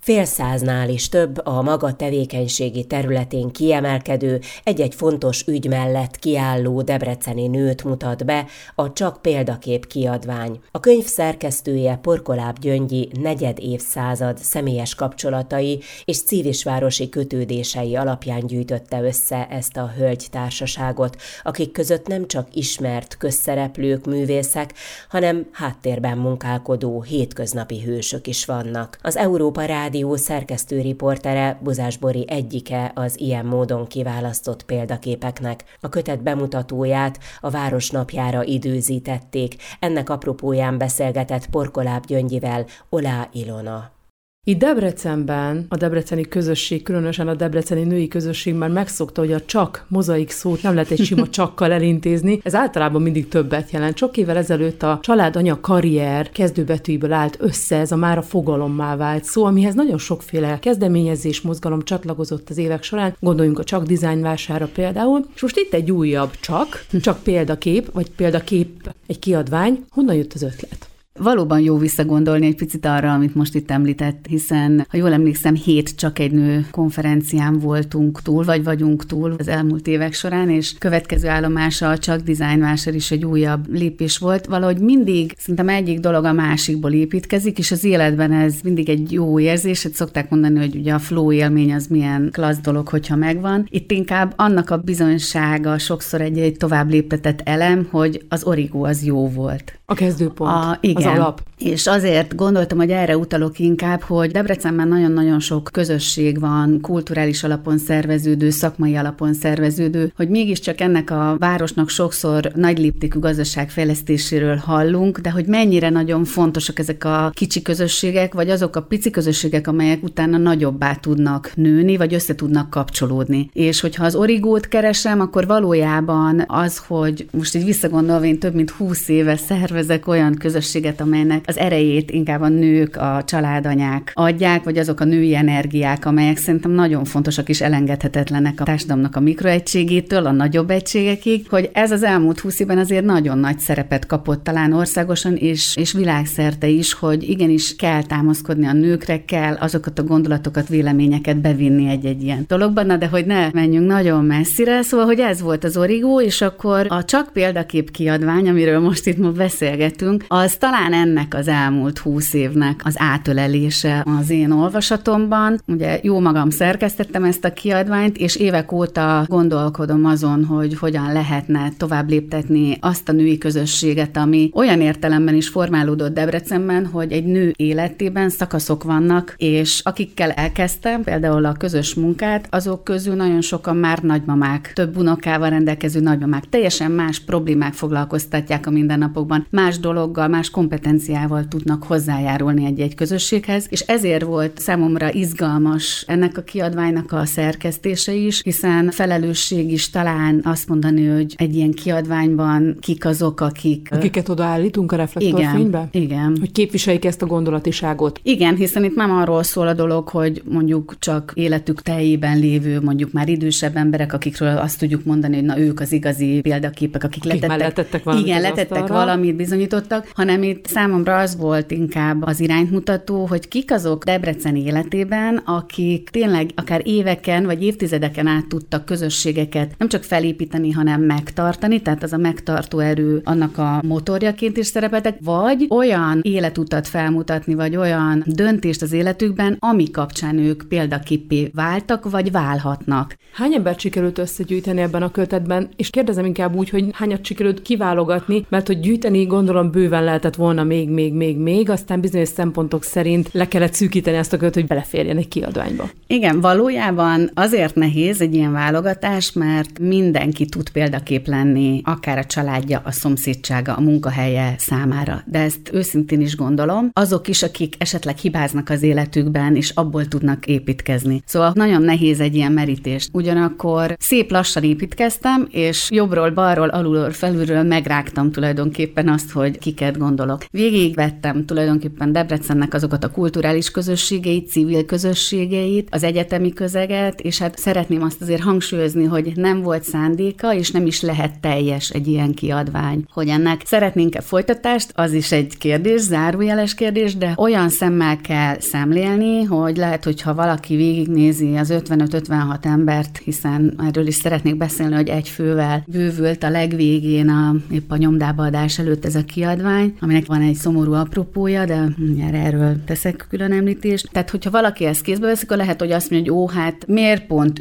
Fél száznál is több a maga tevékenységi területén kiemelkedő, egy-egy fontos ügy mellett kiálló debreceni nőt mutat be a Csak példakép kiadvány. A könyv szerkesztője Porkoláb Gyöngyi negyedévszázad személyes kapcsolatai és cívisvárosi kötődései alapján gyűjtötte össze ezt a hölgytársaságot, akik között nem csak ismert közszereplők, művészek, hanem háttérben munkálkodó hétköznapi hősök is vannak. Az Európa Rádió szerkesztő-riportere, Buzás Bori egyike az ilyen módon kiválasztott példaképeknek. A kötet bemutatóját a Városnapjára időzítették. Ennek apropóján beszélgetett Porkoláb Gyöngyivel Olá Ilona. Itt Debrecenben a debreceni közösség, különösen a debreceni női közösség már megszokta, hogy a csak mozaik szót nem lehet egy sima csakkal elintézni. Ez általában mindig többet jelent. Sok évvel ezelőtt a család, anya, karrier kezdőbetűiből állt össze, ez a már a fogalommá vált szó, amihez nagyon sokféle kezdeményezés, mozgalom csatlakozott az évek során. Gondoljunk a Csak dizájnvására például. És most itt egy újabb csak példakép, vagy példakép egy kiadvány. Honnan jött az ötlet? Valóban jó visszagondolni egy picit arra, amit most itt említett, hiszen, ha jól emlékszem, 7 Csak egy nő konferencián voltunk túl, vagy vagyunk túl az elmúlt évek során, és következő állomása a Csak dizájnvásár is egy újabb lépés volt. Valahogy mindig szerintem egyik dolog a másikból építkezik, és az életben ez mindig egy jó érzés. Hát szokták mondani, hogy ugye a flow élmény az milyen klassz dolog, hogyha megvan. Itt inkább annak a bizonysága sokszor egy tovább léptetett elem, hogy az origó az jó volt. A kezdőpont, igen. Az alap. És azért gondoltam, hogy erre utalok inkább, hogy Debrecenben nagyon-nagyon sok közösség van, kulturális alapon szerveződő, szakmai alapon szerveződő, hogy mégiscsak ennek a városnak sokszor nagy léptékű gazdaságfejlesztéséről hallunk, de hogy mennyire nagyon fontosak ezek a kicsi közösségek, vagy azok a pici közösségek, amelyek utána nagyobbá tudnak nőni, vagy össze tudnak kapcsolódni. És hogyha az origót keresem, akkor valójában az, hogy most így visszagondolva, én több mint 20 éve szervezek olyan közösséget, amelynek az erejét inkább a nők, a családanyák adják, vagy azok a női energiák, amelyek szerintem nagyon fontosak és elengedhetetlenek a társadalomnak a mikroegységétől a nagyobb egységekig, hogy ez az elmúlt 20 évben azért nagyon nagy szerepet kapott talán országosan és világszerte is, hogy igenis kell támaszkodni a nőkre, kell azokat a gondolatokat, véleményeket bevinni egy-egy ilyen dologban, de hogy ne menjünk nagyon messzire, szóval, hogy ez volt az origó, és akkor a Csak példakép kiadvány, amiről most itt ma beszélgetünk, az talán ennek az elmúlt 20 évnek az átölelése az én olvasatomban. Ugye jó magam szerkesztettem ezt a kiadványt, és évek óta gondolkodom azon, hogy hogyan lehetne tovább léptetni azt a női közösséget, ami olyan értelemben is formálódott Debrecenben, hogy egy nő életében szakaszok vannak, és akikkel elkezdtem például a közös munkát, azok közül nagyon sokan már nagymamák, több unokával rendelkező nagymamák, teljesen más problémák foglalkoztatják a mindennapokban, más dologgal, más kompetenciával tudnak hozzájárulni egy-egy közösséghez, és ezért volt számomra izgalmas ennek a kiadványnak a szerkesztése is, hiszen felelősség is talán azt mondani, hogy egy ilyen kiadványban kik azok, akiket odaállítunk a reflektorfénybe? Igen. Hogy képviseljék ezt a gondolatiságot. Igen, hiszen itt nem arról szól a dolog, hogy mondjuk csak életük teljében lévő, mondjuk már idősebb emberek, akikről azt tudjuk mondani, hogy na ők az igazi példaképek, akik letettek valamit. Igen, letettek valamit, bizonyítottak, hanem itt számomra az volt inkább az iránymutató, hogy kik azok Debrecen életében, akik tényleg akár éveken vagy évtizedeken át tudtak közösségeket nem csak felépíteni, hanem megtartani, tehát az a megtartó erő annak a motorjaként is szerepeltek, vagy olyan életutat felmutatni, vagy olyan döntést az életükben, ami kapcsán ők példaképpé váltak, vagy válhatnak. Hány embert sikerült összegyűjteni ebben a kötetben, és kérdezem inkább úgy, hogy hányat sikerült kiválogatni, mert hogy gyűjteni gondolom bőven lehetett volna még, aztán bizonyos szempontok szerint le kellett szűkíteni ezt a kötet, hogy beleférjen egy kiadványba. Igen, valójában azért nehéz egy ilyen válogatás, mert mindenki tud példakép lenni, akár a családja, a szomszédsága, a munkahelye számára. De ezt őszintén is gondolom, azok is, akik esetleg hibáznak az életükben, és abból tudnak építkezni. Szóval nagyon nehéz egy ilyen merítést. Ugyanakkor szép lassan építkeztem, és jobbról, balról, alulról, felülről megrágtam tulajdonképpen azt, hogy kiket gondolok. vannak. Végigvettem tulajdonképpen Debrecennek azokat a kulturális közösségeit, civil közösségeit, az egyetemi közeget, és hát szeretném azt azért hangsúlyozni, hogy nem volt szándéka, és nem is lehet teljes egy ilyen kiadvány. Hogy ennek szeretnénk-e folytatást, az is egy kérdés, zárójeles kérdés, de olyan szemmel kell szemlélni, hogy lehet, hogyha valaki végignézi az 55-56 embert, hiszen erről is szeretnék beszélni, hogy egy fővel bővült a legvégén épp a nyomdába adás előtt ez a kiadvány, aminek van egy szomorú apropója, de erről teszek külön említést. Tehát, hogyha valaki ezt kézbe veszik, akkor lehet, hogy azt mondja, hogy hát miért pont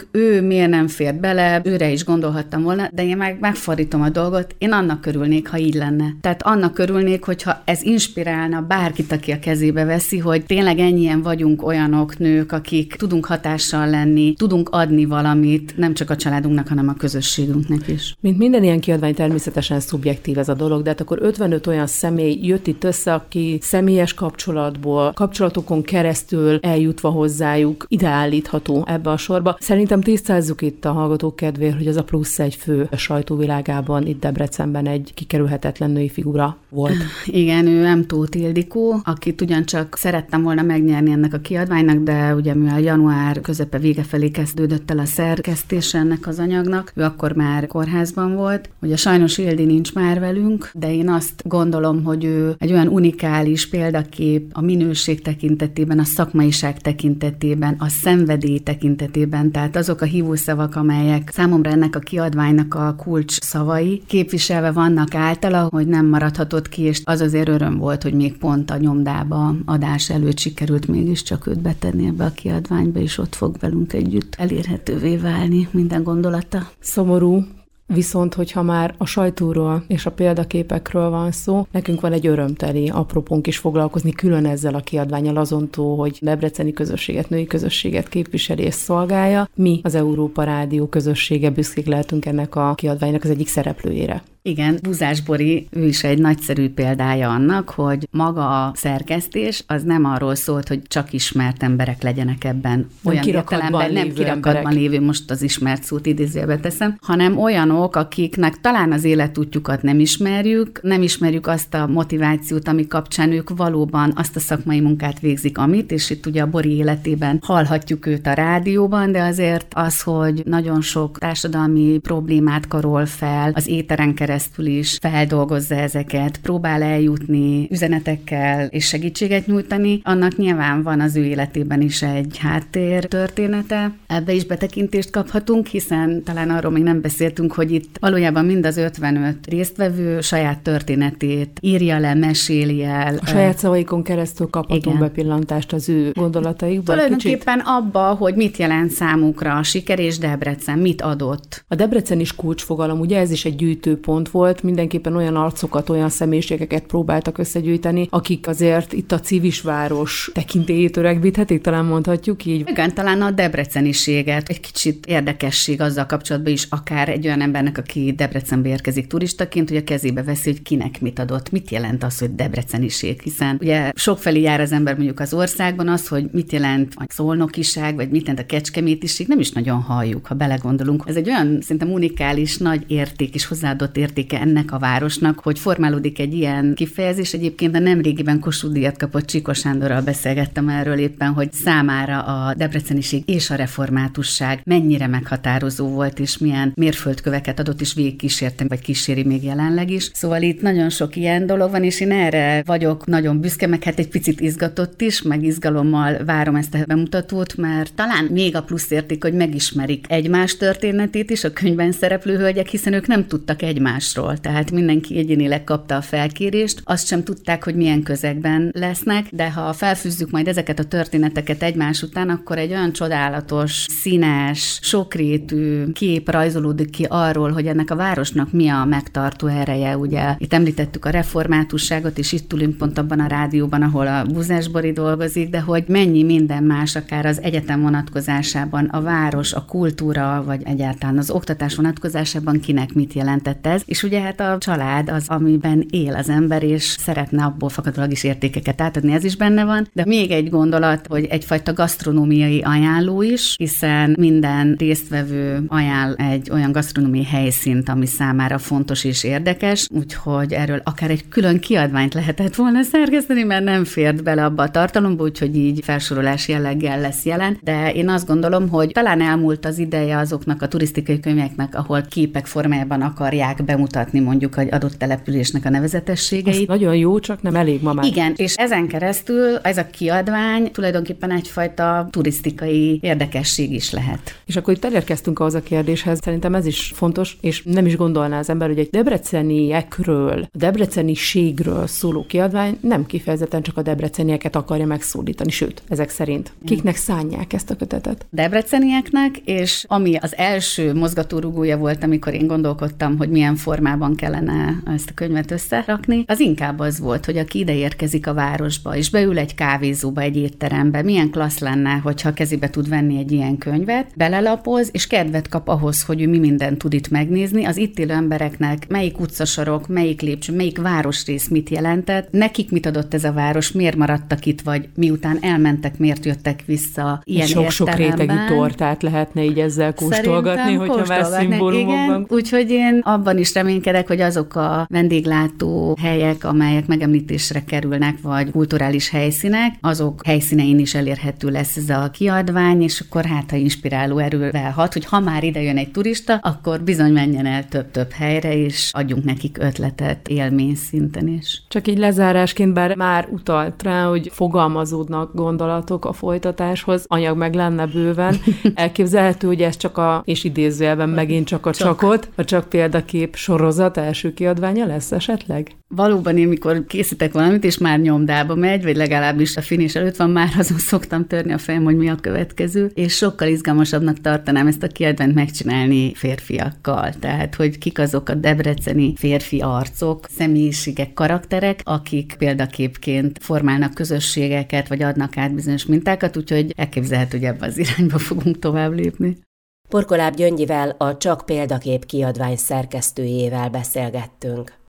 ő miért nem fér bele, őre is gondolhattam volna, de én megfordítom a dolgot, én annak örülnék, ha így lenne. Tehát annak örülnék, hogyha ez inspirálna bárkit, aki a kezébe veszi, hogy tényleg ennyien vagyunk olyanok, nők, akik tudunk hatással lenni, tudunk adni valamit, nem csak a családunknak, hanem a közösségünknek is. Mint minden ilyen kiadvány, természetesen szubjektív ez a dolog, de hát akkor 55 olyan személy jött itt össze, aki személyes kapcsolatokon keresztül eljutva hozzájuk ideállítható ebbe a sorba. Szerintem tisztázzuk itt a hallgatók kedvéért, hogy az a plusz egy fő a sajtóvilágában itt Debrecenben egy kikerülhetetlen női figura volt. Igen, ő M. Tóth Ildikó, akit ugyancsak szerettem volna megnyerni ennek a kiadványnak, de ugye mivel január közepe vége felé kezdődött el a szerkesztése ennek az anyagnak, ő akkor már kórházban volt. Ugye sajnos Ildi nincs már velünk, de én azt gondolom, hogy ő egy olyan unikális példakép a minőség tekintetében, a szakmaiság tekintetében, a szenvedély tekintetében, tehát azok a hívószavak, amelyek számomra ennek a kiadványnak a kulcs szavai képviselve vannak általa, hogy nem maradhatott ki, és az azért öröm volt, hogy még pont a nyomdába adás előtt sikerült mégiscsak őt betenni ebbe a kiadványba, és ott fog velünk együtt elérhetővé válni minden gondolata. Szomorú. Viszont, hogyha már a sajtóról és a példaképekről van szó, nekünk van egy örömteli apropónk is foglalkozni külön ezzel a kiadvánnyal, azontól, hogy debreceni közösséget, női közösséget képviseli és szolgálja. Mi, az Európa Rádió közössége büszkék lehetünk ennek a kiadványnak az egyik szereplőjére. Igen, Buzás Bori, ő is egy nagyszerű példája annak, hogy maga a szerkesztés az nem arról szólt, hogy csak ismert emberek legyenek ebben. Olyan értelemben nem kirakatban lévő, most az ismert szót idézőjelbe teszem, hanem olyanok, akiknek talán az életútjukat nem ismerjük azt a motivációt, ami kapcsán ők valóban azt a szakmai munkát végzik, amit, és itt ugye a Bori életében hallhatjuk őt a rádióban, de azért az, hogy nagyon sok társadalmi problémát karol fel, az éteren keresztül is feldolgozza ezeket, próbál eljutni üzenetekkel és segítséget nyújtani, annak nyilván van az ő életében is egy háttér története. Ebbe is betekintést kaphatunk, hiszen talán arról még nem beszéltünk, hogy itt valójában mind az 55 résztvevő saját történetét írja le, meséli el. A saját szavaikon keresztül kaphatunk bepillantást az ő gondolataikba. Tulajdonképpen abba, hogy mit jelent számukra a siker és Debrecen, mit adott. A Debrecen is kulcsfogalom, ugye ez is egy gyűjtőpont volt, mindenképpen olyan arcokat, olyan személyiségeket próbáltak összegyűjteni, akik azért itt a civisváros tekintélyét öregbíthetik, talán mondhatjuk így. Igen, talán a debreceniséget, egy kicsit érdekesség azzal kapcsolatban is, akár egy olyan embernek, aki Debrecenbe érkezik turistaként, hogy a kezébe veszi, hogy kinek mit adott, mit jelent az, hogy debreceniség, hiszen ugye sokfelé jár az ember mondjuk az országban, az, hogy mit jelent a szolnokiság, vagy mit jelent a kecskemétiség, nem is nagyon halljuk, ha belegondolunk. Ez egy olyan szerintem unikális, nagy érték és hozzáadott értéke ennek a városnak, hogy formálódik egy ilyen kifejezés. Egyébként a nemrégiben Kossuth díjat kapott Csikó Sándorral beszélgettem erről éppen, hogy számára a debreceniség és a reformátusság mennyire meghatározó volt, és milyen mérföldköveket adott, és végigkísértem, vagy kíséri még jelenleg is. Szóval itt nagyon sok ilyen dolog van, és én erre vagyok nagyon büszke, meg hát egy picit izgatott is, meg izgalommal várom ezt a bemutatót, mert talán még a plusz érték, hogy megismerik egymás történetét is, a könyvben szereplő hölgyek, hiszen ők nem tudtak egymásról, tehát mindenki egyénileg kapta a felkérést, azt sem tudták, hogy milyen közegben lesznek, de ha felfűzzük majd ezeket a történeteket egymás után, akkor egy olyan csodálatos, színes, sokrétű kép rajzolódik ki arról, hogy ennek a városnak mi a megtartó ereje, ugye. Itt említettük a reformátusságot, és itt ülünk pont abban a rádióban, ahol a Buzás Bori dolgozik, de hogy mennyi minden más, akár az egyetem vonatkozásában, a város, a kultúra, vagy egyáltalán az oktatás vonatkozásában kinek mit jelentett ez. És ugye hát a család az, amiben él az ember, és szeretne abból fakadólag is értékeket átadni, ez is benne van. De még egy gondolat, hogy egyfajta gasztronómiai ajánló is, hiszen minden résztvevő ajánl egy olyan gasztronómiai valami helyszínt, ami számára fontos és érdekes, úgyhogy erről akár egy külön kiadványt lehetett volna szerkeszteni, mert nem fért bele abba a tartalomba, úgyhogy így felsorolás jelleggel lesz jelen, de én azt gondolom, hogy talán elmúlt az ideje azoknak a turisztikai könyveknek, ahol képek formájában akarják bemutatni mondjuk egy adott településnek a nevezetességeit. Az nagyon jó, csak nem elég ma már. Igen, és ezen keresztül ez a kiadvány tulajdonképpen egyfajta turisztikai érdekesség is lehet. És akkor itt elérkeztünk ahhoz a kérdéshez, szerintem ez is fontos, és nem is gondolná az ember, hogy egy debreceniekről, a debreceniségről szóló kiadvány nem kifejezetten csak a debrecenieket akarja megszólítani, sőt, ezek szerint. Kiknek szánják ezt a kötetet? Debrecenieknek, és ami az első mozgatórugója volt, amikor én gondolkodtam, hogy milyen formában kellene ezt a könyvet összerakni, az inkább az volt, hogy aki ide érkezik a városba, és beül egy kávézóba, egy étterembe, milyen klassz lenne, hogyha kezébe tud venni egy ilyen könyvet, belelapoz, és kedvet kap ahhoz, hogy ő mi mindent tud itt megnézni, az itt élő embereknek melyik utcasarok, melyik lépcső, melyik városrész mit jelentett, nekik mit adott ez a város, miért maradtak itt, vagy miután elmentek, miért jöttek vissza ilyen értelemben. Sok rétegű tortát lehetne így ezzel kóstolgatni, hogyha már szimbólumokban. Úgyhogy én abban is reménykedek, hogy azok a vendéglátó helyek, amelyek megemlítésre kerülnek, vagy kulturális helyszínek, azok helyszínein is elérhető lesz ez a kiadvány, és akkor hát, ha inspiráló erővel hat, hogy ha már ide jön egy turista, akkor bizony menjen el több-több helyre, és adjunk nekik ötletet élmény szinten is. Csak így lezárásként, bár már utalt rá, hogy fogalmazódnak gondolatok a folytatáshoz, anyag meg lenne bőven. Elképzelhető, hogy ez csak és idézőjelben megint csak a csak példakép sorozat első kiadványa lesz esetleg? Valóban én, mikor készítek valamit, és már nyomdába megy, vagy legalábbis a finish előtt van, már azon szoktam törni a fejem, hogy mi a következő, és sokkal izgalmasabbnak tartanám ezt a kiadványt megcsinálni férfiakkal. Tehát, hogy kik azok a debreceni férfi arcok, személyiségek, karakterek, akik példaképként formálnak közösségeket, vagy adnak át bizonyos mintákat, úgyhogy elképzelhető, hogy ebben az irányba fogunk tovább lépni. Porkoláb Gyöngyivel, a Csak példakép kiadvány szerkesztőjével beszélgettünk.